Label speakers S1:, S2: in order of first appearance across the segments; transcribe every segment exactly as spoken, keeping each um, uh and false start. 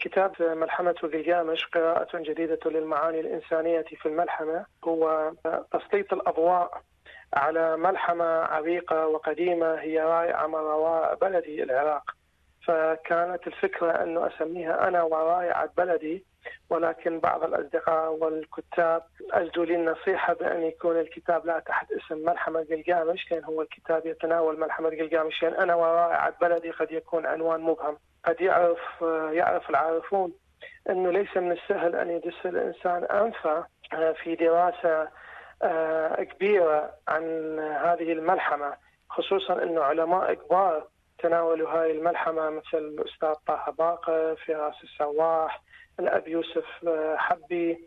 S1: كتاب ملحمة جلجامش قراءة جديدة للمعاني الإنسانية في الملحمة هو تسليط الأضواء على ملحمة عريقة وقديمة هي رائعة من روائع بلدي العراق. فكانت الفكرة أنه أسميها أنا ورائعة بلدي، ولكن بعض الأصدقاء والكتاب أجدوا لي النصيحة بأن يكون الكتاب لا تحت اسم ملحمة جلجامش، لأن هو الكتاب يتناول ملحمة جلجامش. يعني أنا ورائعة بلدي قد يكون عنوان مبهم، قد يعرف يعرف العارفون أنه ليس من السهل أن يدس الإنسان أنفه في دراسة كبيرة عن هذه الملحمة، خصوصا أنه علماء كبار تناولوا هذه الملحمة مثل الأستاذ طه باقر، فراس السواح، الأب يوسف حبي،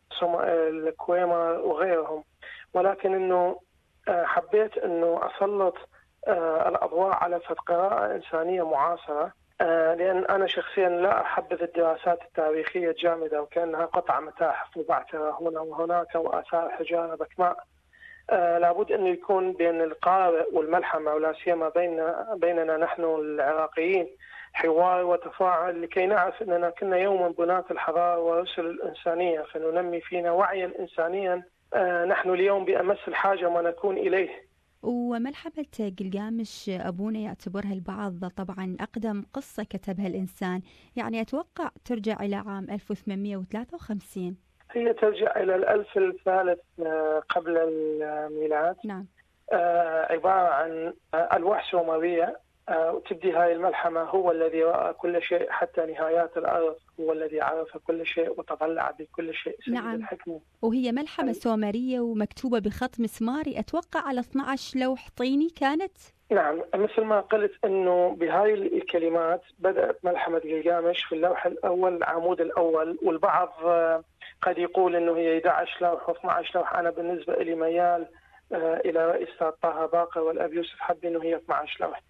S1: الكويمر وغيرهم. ولكن أنه حبيت أنه أسلط الأضواء على قراءة إنسانية معاصرة، لأن أنا شخصيا لا أحبذ الدراسات التاريخية الجامدة وكأنها قطع متاحف مبعثرة هنا وهناك وآثار حجارة بكماء. آه لابد أن يكون بين القارئ والملحمة ولا سيما بين بيننا نحن العراقيين حوار وتفاعل، لكي نعرف أننا كنا يوما بناة الحضارة ورسل الإنسانية، فننمي فينا وعيا إنسانيا آه نحن اليوم بأمس الحاجة ما نكون إليه.
S2: وملحمة جلجامش أبونا يعتبرها البعض طبعا أقدم قصة كتبها الإنسان، يعني أتوقع ترجع إلى عام ألف وثمانمئة وثلاثة وخمسين.
S1: هي ترجع إلى الألف الثالث قبل الميلاد.
S2: نعم.
S1: عبارة عن ألواح سومرية، وتبدي هاي الملحمة هو الذي رأى كل شيء حتى نهايات الأرض، هو الذي عرف كل شيء وتطلع بكل شيء، سيد
S2: نعم.
S1: الحكمة.
S2: وهي ملحمة سومرية ومكتوبة بخط مسماري، أتوقع على اثني عشر لوح طيني كانت.
S1: نعم، مثل ما قلت أنه بهاي الكلمات بدأت ملحمة جلجامش في اللوح الأول العمود الأول، والبعض قد يقول أنه هي أحد عشر لوح واثني عشر لوح. أنا بالنسبة لي ميال إلى رئيس طه باقر والأب يوسف حبي أنه هي اثني عشر لوح.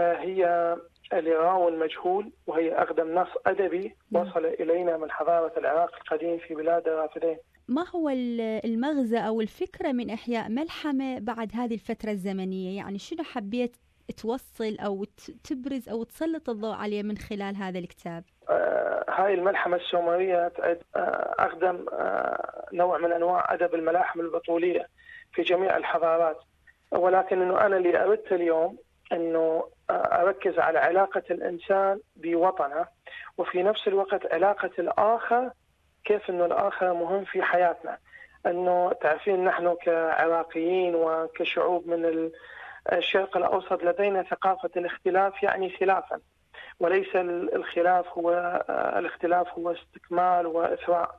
S1: هي لراو مجهول، وهي أقدم نص أدبي وصل إلينا من حضارة العراق القديم في بلاد الرافدين.
S2: ما هو المغزى أو الفكرة من إحياء ملحمة بعد هذه الفترة الزمنية؟ يعني شنو حبيت توصل أو تبرز أو تسلط الضوء عليه من خلال هذا الكتاب؟
S1: آه هاي الملحمة السومرية تعد آه أقدم آه نوع من أنواع أدب الملاحم البطولية في جميع الحضارات، ولكن أنه أنا اللي أردت اليوم أنه أركز على علاقة الإنسان بوطنه، وفي نفس الوقت علاقة الآخر، كيف أنه الآخر مهم في حياتنا. أنه تعرفين نحن كعراقيين وكشعوب من الشرق الأوسط لدينا ثقافة الاختلاف يعني خلافا، وليس الخلاف هو الاختلاف هو استكمال وإثراء.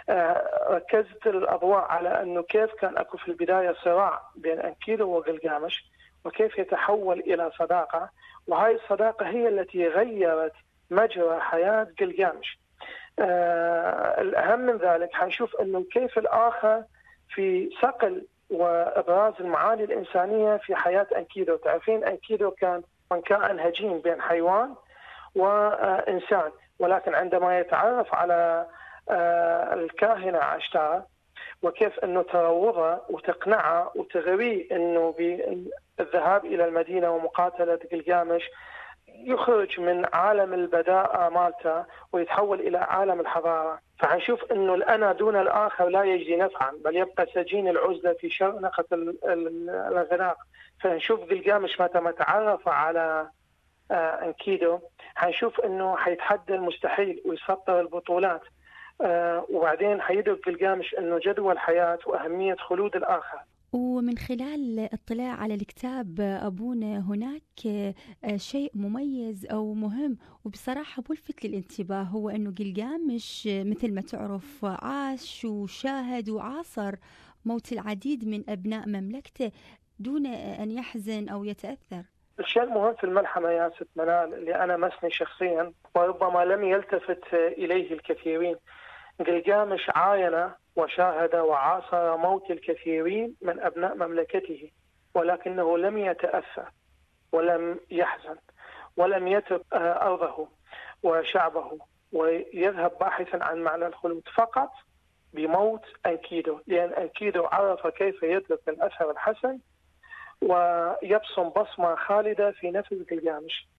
S1: ركزت الأضواء على أنه كيف كان أكو في البداية صراع بين أنكيدو وجلجامش، وكيف يتحول إلى صداقة، وهذه الصداقة هي التي غيرت مجرى حياة جلجامش. آه الأهم من ذلك حنشوف أنه كيف الآخر في صقل وإبراز المعاني الإنسانية في حياة أنكيدو. تعرفين أنكيدو كان من كائن هجين بين حيوان وإنسان، ولكن عندما يتعرف على آه الكاهنة عشتار وكيف أنه تروضه وتقنعه وتغريه أنه بالذهاب إلى المدينة ومقاتلة جلجامش، يخرج من عالم البداءة مالته ويتحول إلى عالم الحضارة. فحنشوف أنه الأنا دون الآخر لا يجدي نفعا، بل يبقى سجين العزلة في شرنقة الغراق. فنشوف جلجامش متى ما تعرف على أنكيدو حنشوف أنه حيتحدى المستحيل ويسطر البطولات، وبعدين حيدرك جلجامش أنه جدوى الحياة وأهمية خلود الآخر.
S2: ومن خلال الاطلاع على الكتاب أبونا هناك شيء مميز أو مهم وبصراحة ملفت للانتباه، هو أنه جلجامش مثل ما تعرف عاش وشاهد وعاصر موت العديد من أبناء مملكته دون أن يحزن أو يتأثر.
S1: الشيء المهم في الملحمة يا ست منال اللي أنا مسني شخصيا وربما لم يلتفت إليه الكثيرين، جلجامش عاين وشاهد وعاصر موت الكثيرين من أبناء مملكته، ولكنه لم يتأثر ولم يحزن ولم يترك أرضه وشعبه ويذهب باحثا عن معنى الخلود فقط بموت أنكيدو، لأن أنكيدو عرف كيف يترك الأثر الحسن ويبصم بصمة خالدة في نفس جلجامش.